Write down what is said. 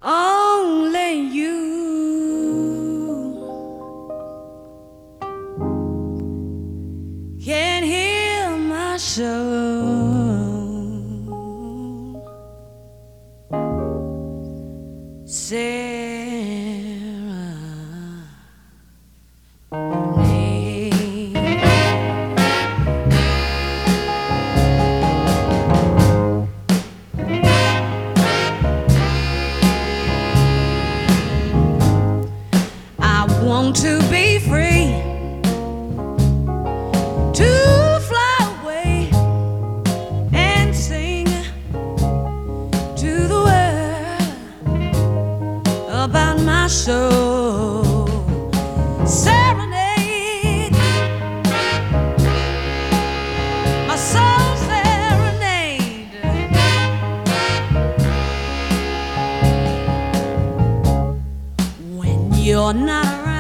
Only you can heal my soul, serenade. I want to be free to fly away and sing to the world about my soul. Serenade, my soul serenade. When you're not around,